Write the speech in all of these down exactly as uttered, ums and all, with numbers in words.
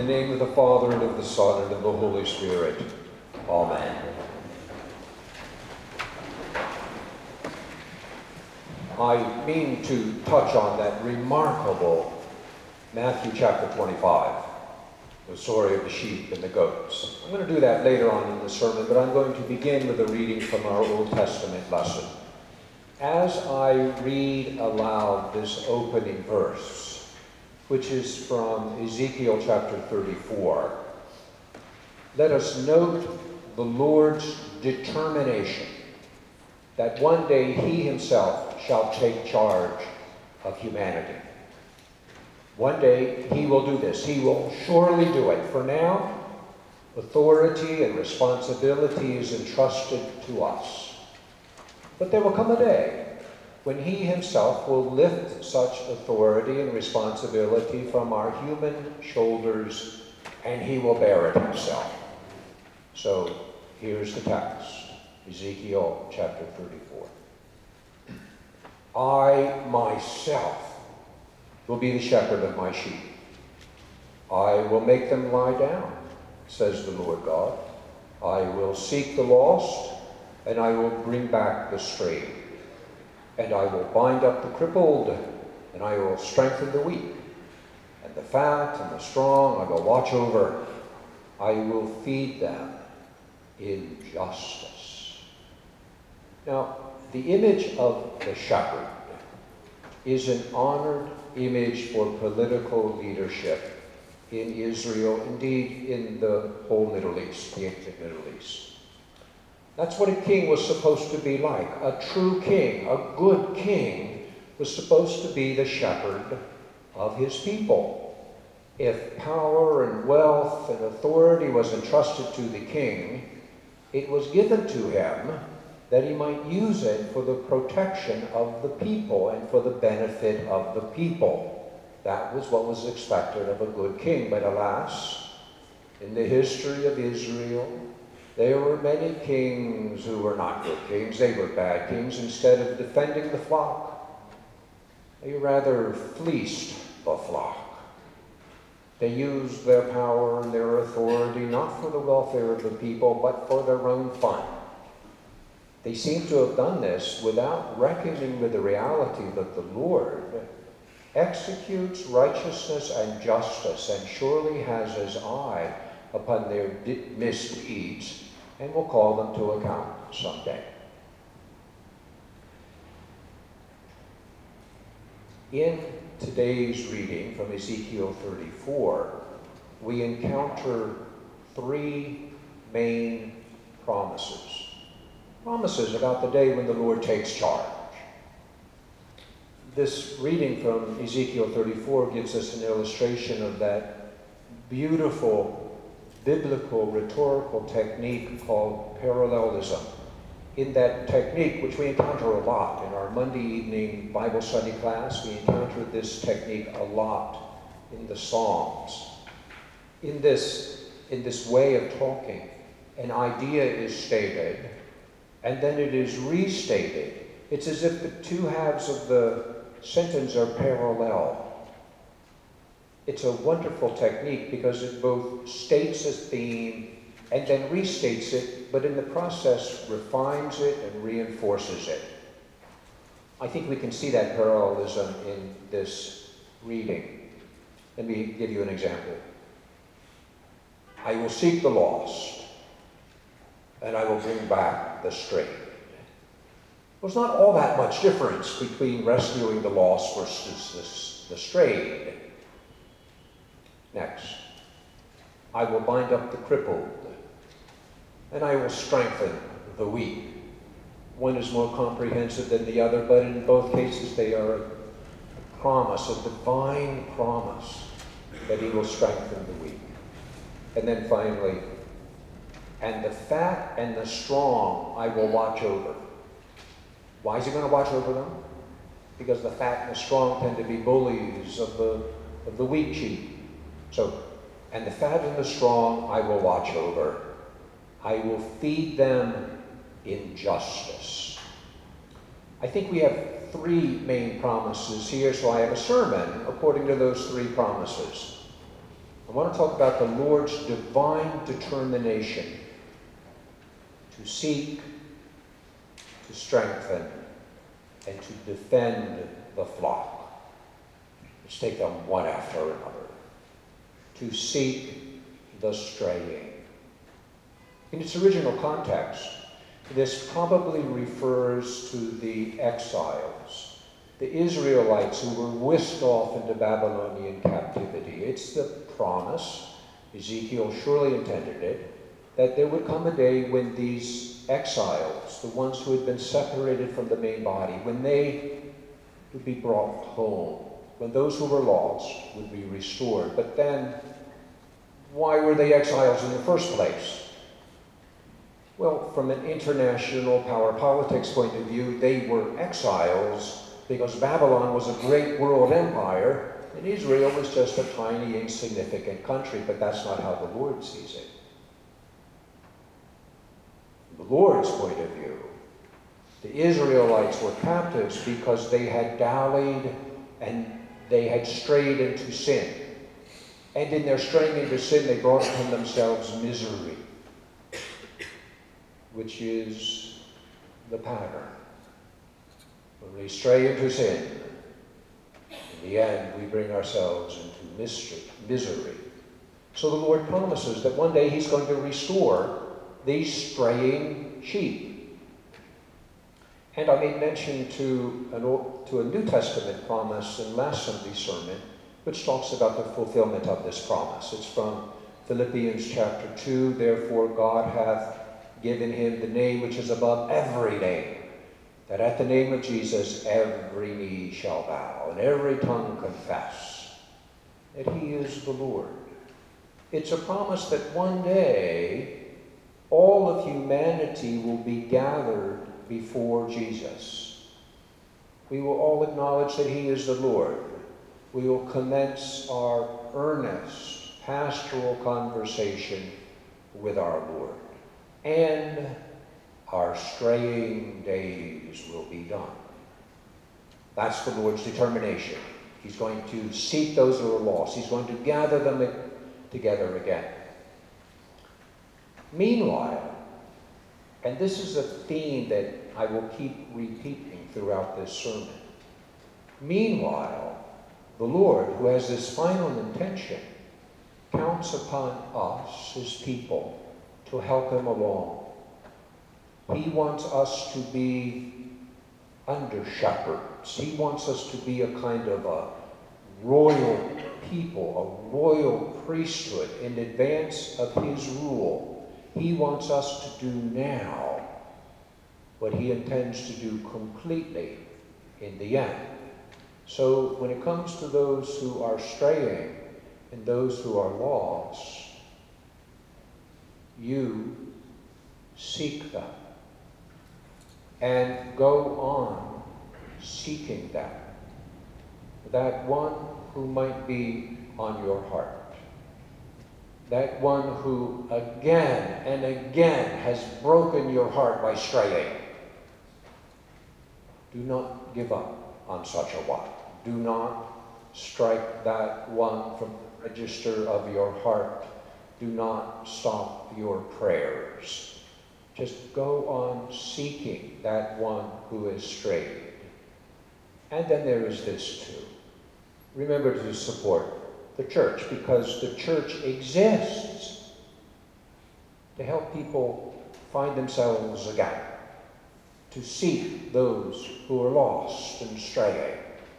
name of the Father, and of the Son, and of the Holy Spirit. Amen. I mean to touch on that remarkable Matthew chapter twenty-five, the story of the sheep and the goats. I'm going to do that later on in the sermon, but I'm going to begin with a reading from our Old Testament lesson. As I read aloud this opening verse, which is from Ezekiel chapter thirty-four, let us note the Lord's determination that one day he himself shall take charge of humanity. One day he will do this. He will surely do it. For now, authority and responsibility is entrusted to us. But there will come a day when he himself will lift such authority and responsibility from our human shoulders, and he will bear it himself. So here's the text, Ezekiel chapter thirty-four. I myself will be the shepherd of my sheep. I will make them lie down, says the Lord God. I will seek the lost, and I will bring back the strayed. And I will bind up the crippled, and I will strengthen the weak. And the fat and the strong I will watch over. I will feed them in justice. Now, the image of the shepherd is an honored image for political leadership in Israel, indeed in the whole Middle East, the ancient Middle East. That's what a king was supposed to be like. A true king, a good king, was supposed to be the shepherd of his people. If power and wealth and authority was entrusted to the king, it was given to him that he might use it for the protection of the people and for the benefit of the people. That was what was expected of a good king. But alas, in the history of Israel, there were many kings who were not good kings. They were bad kings. Instead of defending the flock, they rather fleeced the flock. They used their power and their authority not for the welfare of the people, but for their own fun. They seem to have done this without reckoning with the reality that the Lord executes righteousness and justice and surely has his eye upon their misdeeds and will call them to account someday. In today's reading from Ezekiel thirty-four, we encounter three main promises. Promises about the day when the Lord takes charge. This reading from Ezekiel thirty-four gives us an illustration of that beautiful biblical rhetorical technique called parallelism. In that technique, which we encounter a lot in our Monday evening Bible study class, we encounter this technique a lot in the Psalms. In this, in this way of talking, an idea is stated, and then it is restated. It's as if the two halves of the sentence are parallel. It's a wonderful technique because it both states a theme and then restates it, but in the process refines it and reinforces it. I think we can see that parallelism in this reading. Let me give you an example. I will seek the lost, and I will bring back the strayed. There's not all that much difference between rescuing the lost versus the strayed. Next, I will bind up the crippled, and I will strengthen the weak. One is more comprehensive than the other, but in both cases they are a promise, a divine promise that he will strengthen the weak. And then finally, and the fat and the strong I will watch over. Why is he going to watch over them? Because the fat and the strong tend to be bullies of the, of the weak sheep. So, and the fat and the strong I will watch over. I will feed them in justice. I think we have three main promises here, so I have a sermon according to those three promises. I want to talk about the Lord's divine determination to seek, to strengthen, and to defend the flock. Let's take them one after another. To seek the straying. In its original context, this probably refers to the exiles, the Israelites who were whisked off into Babylonian captivity. It's the promise, Ezekiel surely intended it, that there would come a day when these exiles, the ones who had been separated from the main body, when they would be brought home, when those who were lost would be restored. But then, why were they exiles in the first place? Well, from an international power politics point of view, they were exiles because Babylon was a great world empire and Israel was just a tiny, insignificant country, but that's not how the Lord sees it. From the Lord's point of view, the Israelites were captives because they had dallied and they had strayed into sin. And in their straying into sin, they brought upon themselves misery, which is the pattern. When we stray into sin, in the end, we bring ourselves into mystery, misery. So the Lord promises that one day he's going to restore these straying sheep. And I made mention to, an old, to a New Testament promise in last Sunday's sermon, which talks about the fulfillment of this promise. It's from Philippians chapter two. Therefore God hath given him the name which is above every name, that at the name of Jesus every knee shall bow and every tongue confess that he is the Lord. It's a promise that one day all of humanity will be gathered before Jesus. We will all acknowledge that he is the Lord. We will commence our earnest pastoral conversation with our Lord. And our straying days will be done. That's the Lord's determination. He's going to seek those who are lost. He's going to gather them together again. Meanwhile, and this is a theme that I will keep repeating throughout this sermon. Meanwhile, the Lord, who has this final intention, counts upon us, his people, to help him along. He wants us to be under shepherds. He wants us to be a kind of a royal people, a royal priesthood in advance of his rule. He wants us to do now what he intends to do completely in the end. So when it comes to those who are straying and those who are lost, you seek them and go on seeking them. That one who might be on your heart. That one who again and again has broken your heart by straying. Do not give up on such a one. Do not strike that one from the register of your heart. Do not stop your prayers. Just go on seeking that one who is strayed. And then there is this too. Remember to support the church, because the church exists to help people find themselves again, to seek those who are lost and straying.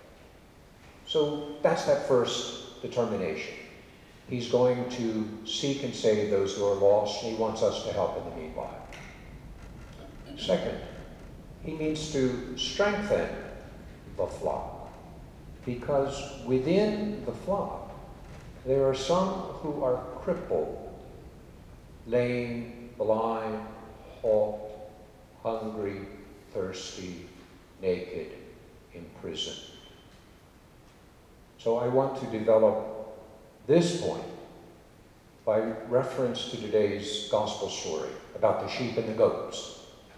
So that's that first determination. He's going to seek and save those who are lost, and he wants us to help in the meanwhile. Second, he means to strengthen the flock, because within the flock, there are some who are crippled, lame, blind, halt, hungry, thirsty, naked, imprisoned. So I want to develop this point by reference to today's gospel story about the sheep and the goats.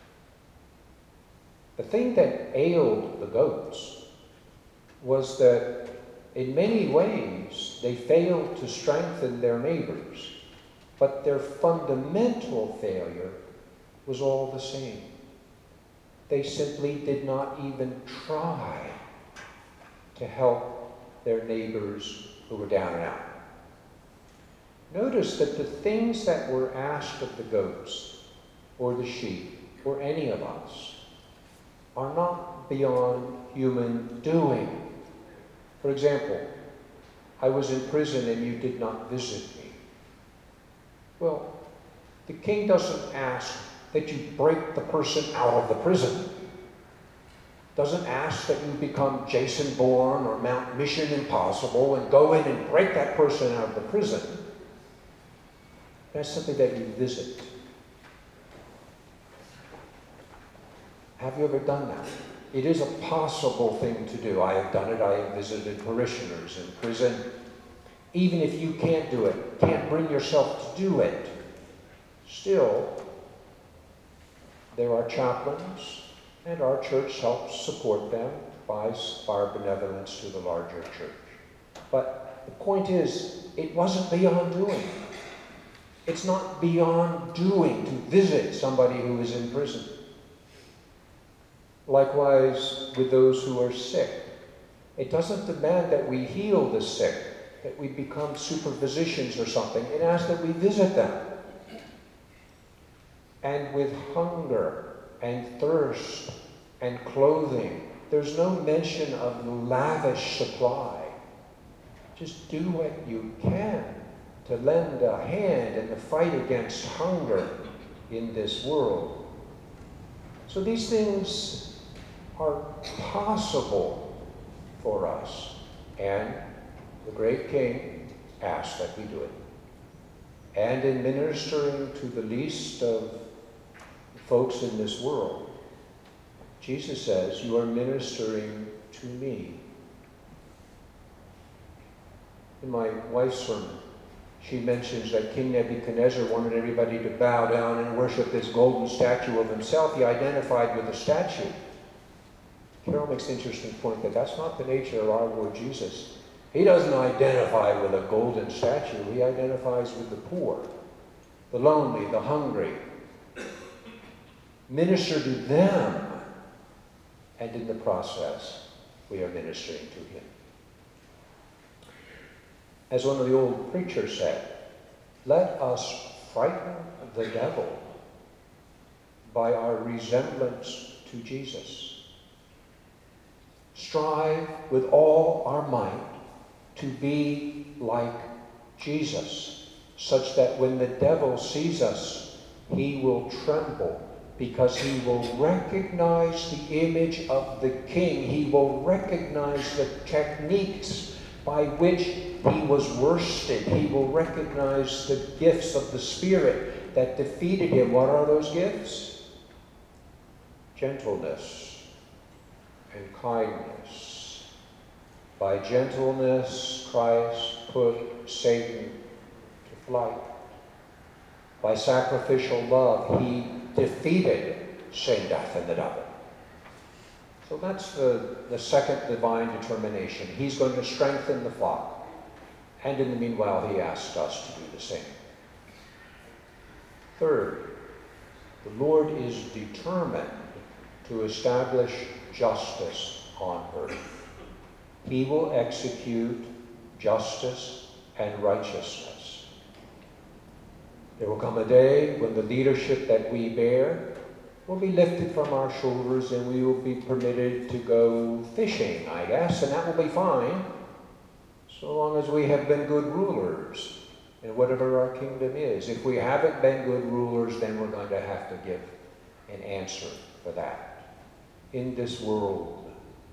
The thing that ailed the goats was that in many ways They failed to strengthen their neighbors, but their fundamental failure was all the same. They simply did not even try to help their neighbors who were down and out. Notice that the things that were asked of the goats or the sheep or any of us are not beyond human doing. For example, I was in prison and you did not visit me. Well, the king doesn't ask that you break the person out of the prison. Doesn't ask that you become Jason Bourne or Mount Mission Impossible and go in and break that person out of the prison. That's something that you visit. Have you ever done that? It is a possible thing to do. I have done it. I have visited parishioners in prison. Even if you can't do it, can't bring yourself to do it, still, there are chaplains, and our church helps support them by our benevolence to the larger church. But the point is, it wasn't beyond doing. It's not beyond doing to visit somebody who is in prison. Likewise, with those who are sick, it doesn't demand that we heal the sick, that we become super physicians or something. It asks that we visit them. And with hunger and thirst and clothing, there's no mention of lavish supply. Just do what you can to lend a hand in the fight against hunger in this world. So these things are possible for us. And the great King asks that we do it. And in ministering to the least of folks in this world, Jesus says, you are ministering to me. In my wife's sermon, she mentions that King Nebuchadnezzar wanted everybody to bow down and worship this golden statue of himself. He identified with the statue. Carol makes the interesting point that that's not the nature of our Lord Jesus. He doesn't identify with a golden statue. He identifies with the poor, the lonely, the hungry. Minister to them, and in the process, we are ministering to him. As one of the old preachers said, let us frighten the devil by our resemblance to Jesus. Strive with all our might to be like Jesus, such that when the devil sees us, he will tremble, because he will recognize the image of the King. He will recognize the techniques by which he was worsted. He will recognize the gifts of the Spirit that defeated him. What are those gifts? Gentleness and kindness. By gentleness, Christ put Satan to flight. By sacrificial love, he defeated sin, death, and the devil. So that's the, the second divine determination. He's going to strengthen the flock. And in the meanwhile, he asks us to do the same. Third, the Lord is determined to establish justice on earth. He will execute justice and righteousness. There will come a day when the leadership that we bear will be lifted from our shoulders and we will be permitted to go fishing, I guess, and that will be fine, so long as we have been good rulers in whatever our kingdom is. If we haven't been good rulers, then we're going to have to give an answer for that. In this world,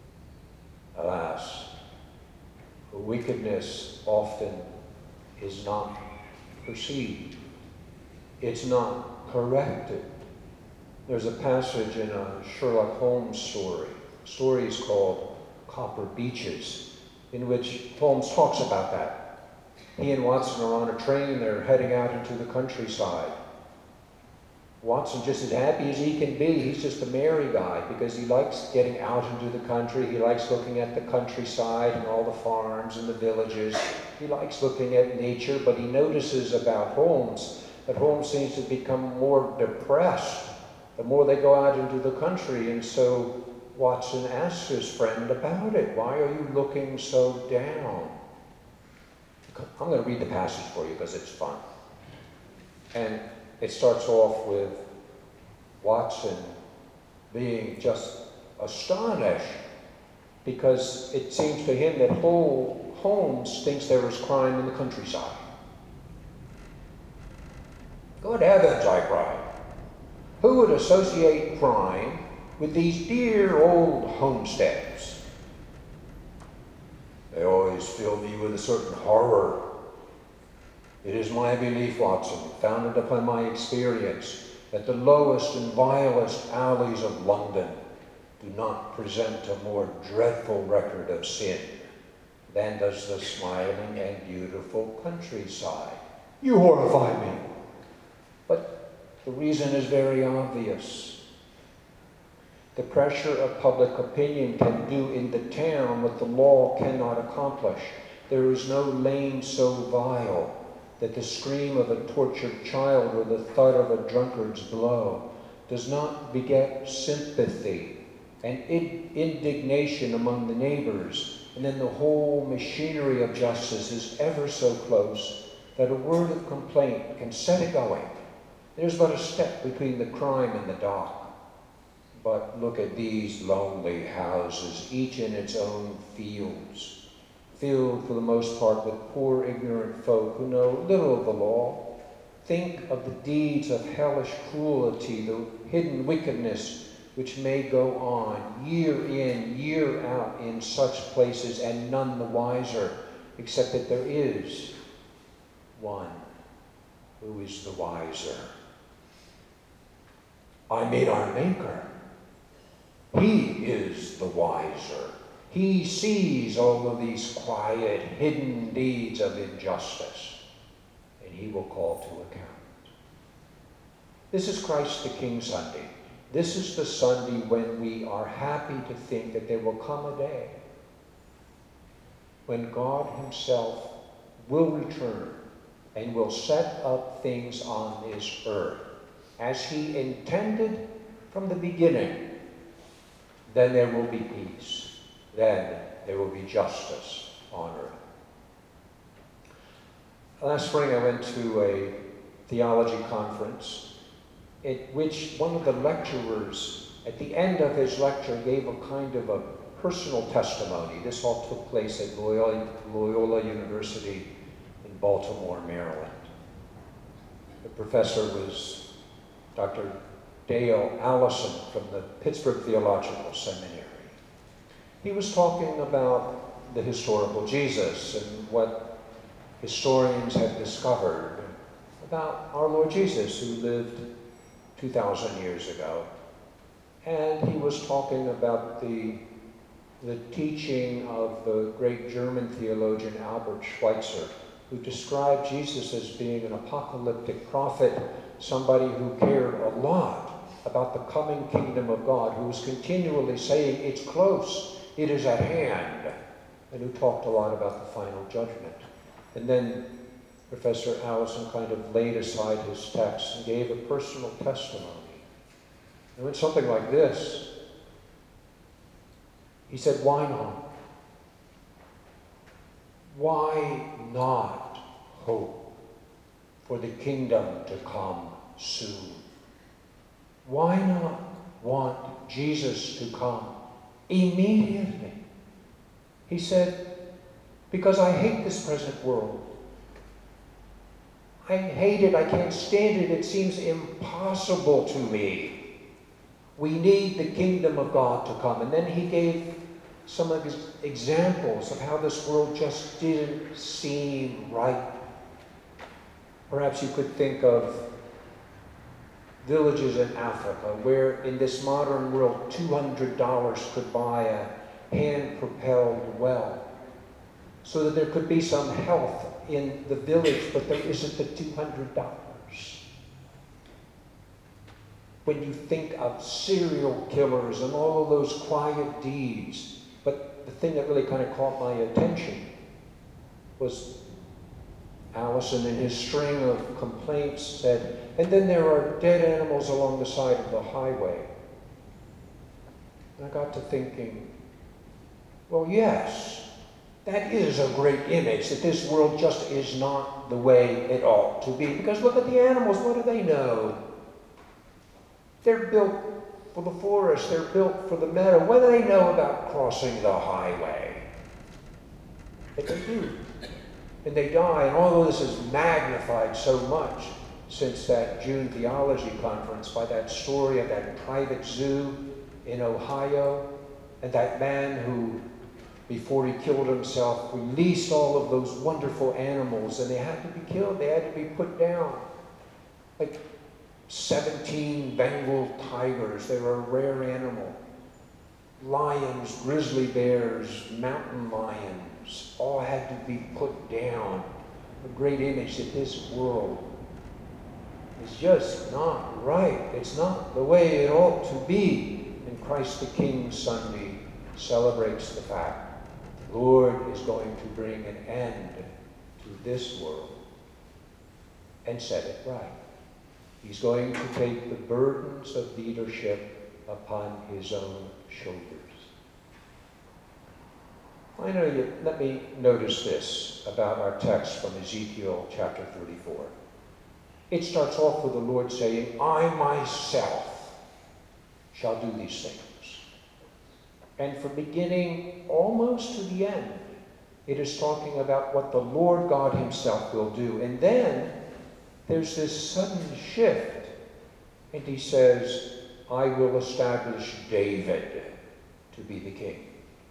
alas, wickedness often is not perceived. It's not corrected. There's a passage in a Sherlock Holmes story. The story is called Copper Beeches, in which Holmes talks about that. He and Watson are on a train. They're heading out into the countryside. Watson, just as happy as he can be, he's just a merry guy because he likes getting out into the country. He likes looking at the countryside and all the farms and the villages. He likes looking at nature, but he notices about Holmes that Holmes seems to become more depressed the more they go out into the country. And so Watson asks his friend about it. Why are you looking so down? I'm going to read the passage for you because it's fun. And it starts off with Watson being just astonished because it seems to him that whole Holmes thinks there is crime in the countryside. Good heavens, I cried. Who would associate crime with these dear old homesteads? They always fill me with a certain horror. It is my belief, Watson, founded upon my experience, that the lowest and vilest alleys of London do not present a more dreadful record of sin than does the smiling and beautiful countryside. You horrify me. But the reason is very obvious. The pressure of public opinion can do in the town what the law cannot accomplish. There is no lane so vile that the scream of a tortured child or the thud of a drunkard's blow does not beget sympathy and in indignation among the neighbors, and then the whole machinery of justice is ever so close that a word of complaint can set it going. There's but a step between the crime and the dock. But look at these lonely houses, each in its own fields, filled for the most part with poor ignorant folk who know little of the law. Think of the deeds of hellish cruelty, the hidden wickedness which may go on year in, year out in such places, and none the wiser, except that there is one who is the wiser. I mean our Maker. He is the wiser. He sees all of these quiet, hidden deeds of injustice, and he will call to account. This is Christ the King Sunday. This is the Sunday when we are happy to think that there will come a day when God himself will return and will set up things on this earth as he intended from the beginning. Then there will be peace. Then there will be justice on earth. Last spring I went to a theology conference at which one of the lecturers, at the end of his lecture, gave a kind of a personal testimony. This all took place at Loyola, Loyola University in Baltimore, Maryland. The professor was Doctor Dale Allison from the Pittsburgh Theological Seminary. He was talking about the historical Jesus and what historians have discovered about our Lord Jesus, who lived two thousand years ago. And he was talking about the, the teaching of the great German theologian Albert Schweitzer, who described Jesus as being an apocalyptic prophet, somebody who cared a lot about the coming kingdom of God, who was continually saying, it's close, it is at hand, and who talked a lot about the final judgment. And then Professor Allison kind of laid aside his text and gave a personal testimony. It went something like this. He said, why not? Why not hope for the kingdom to come soon? Why not want Jesus to come immediately? He said, because I hate this present world. I hate it, I can't stand it, it seems impossible to me. We need the kingdom of God to come. And then he gave some of his examples of how this world just didn't seem right. Perhaps you could think of villages in Africa where in this modern world two hundred dollars could buy a hand-propelled well, so that there could be some health in the village, but there isn't the two hundred dollars. When you think of serial killers and all of those quiet deeds, but the thing that really kind of caught my attention was Allison, in his string of complaints, said, and then there are dead animals along the side of the highway. And I got to thinking, well, yes, that is a great image, that this world just is not the way it ought to be. Because look at the animals, what do they know? They're built for the forest, they're built for the meadow. What do they know about crossing the highway? But they do. And they die, and all of this is magnified so much since that June theology conference by that story of that private zoo in Ohio, and that man who, before he killed himself, released all of those wonderful animals, and they had to be killed, they had to be put down. Like seventeen Bengal tigers, they were a rare animal. Lions, grizzly bears, mountain lions, all had to be put down. A great image that this world is just not right. It's not the way it ought to be. And Christ the King Sunday celebrates the fact the Lord is going to bring an end to this world and set it right. He's going to take the burdens of leadership upon his own shoulders. Finally, let me notice this about our text from Ezekiel chapter thirty-four. It starts off with the Lord saying, I myself shall do these things. And from beginning almost to the end, it is talking about what the Lord God himself will do. And then there's this sudden shift, and he says, I will establish David to be the king.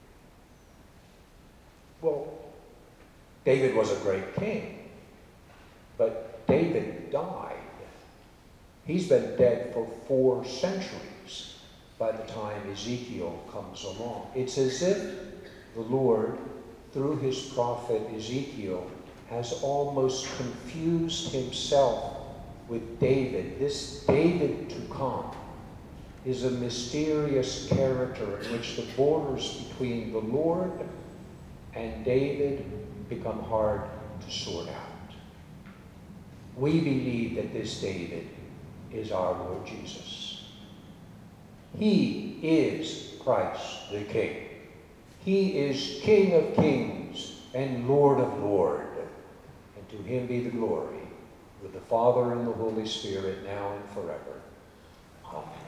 Well, David was a great king, but David died. He's been dead for four centuries by the time Ezekiel comes along. It's as if the Lord, through his prophet Ezekiel, has almost confused himself with David. This David to come is a mysterious character in which the borders between the Lord and David become hard to sort out. We believe that this David is our Lord Jesus. He is Christ the King. He is King of kings and Lord of lords. And to him be the glory, with the Father and the Holy Spirit, now and forever. Amen.